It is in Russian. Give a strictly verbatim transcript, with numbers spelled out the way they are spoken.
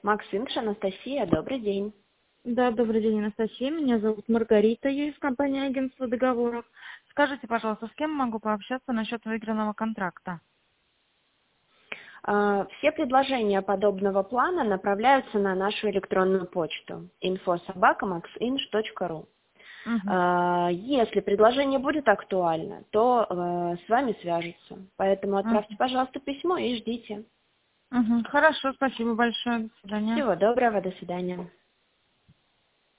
Максимш, Анастасия, добрый день. Да, добрый день, Анастасия. Меня зовут Маргарита, я из компании агентства договоров. Скажите, пожалуйста, с кем могу пообщаться насчет выигранного контракта? А, Все предложения подобного плана направляются на нашу электронную почту инфо собака максинш точка ру. Угу. А, Если предложение будет актуально, то э, с вами свяжутся. Поэтому отправьте, Угу. пожалуйста, письмо и ждите. Угу. Хорошо, спасибо большое. До свидания. Всего доброго, до свидания.